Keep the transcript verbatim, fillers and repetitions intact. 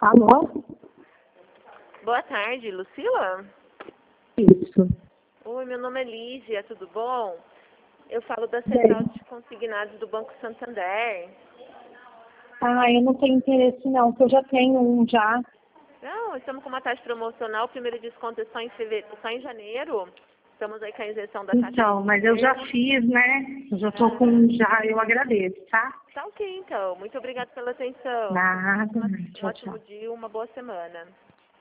Alô? Boa tarde, Lucila? Isso. Oi, meu nome é Lígia, tudo bom? Eu falo da Central de Consignados do Banco Santander. Ah, eu não tenho interesse não, porque eu já tenho um já. Não, estamos com uma taxa promocional, o primeiro desconto é só em, fevereiro, só em janeiro. Estamos aí com a isenção da taxa. Então, mas eu já fiz, né? Eu já tô com um já, eu agradeço, tá? Tá ok, então. Muito obrigada pela atenção. Nada. Um Tchau, ótimo tchau. dia, uma boa semana.